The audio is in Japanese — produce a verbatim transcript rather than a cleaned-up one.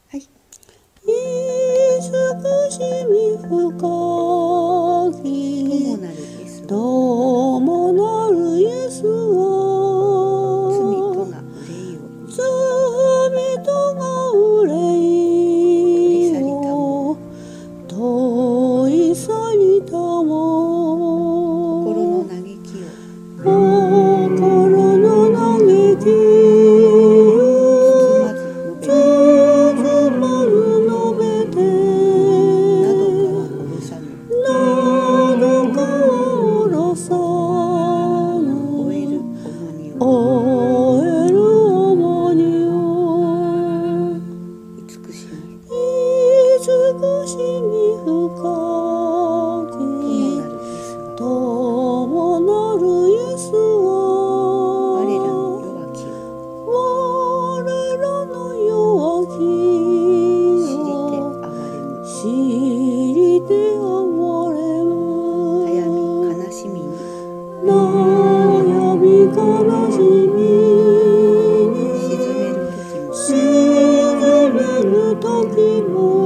はい。 慈しみ深きともなるイエスはともなるイエスは罪とが憂いを罪とが憂いを取り去りたも心の嘆きを心の嘆き包まず述べて包まず述べてなどかは下ろさぬなどかは下ろさぬ終える重荷を終える重荷を慈しみ慈しみ深きともなるイエスはともなるイエスは我らの弱きを我らの弱きを知りて憐れむ知りて憐れむ悩み悲しみに悩み悲しみに沈める時も沈める時も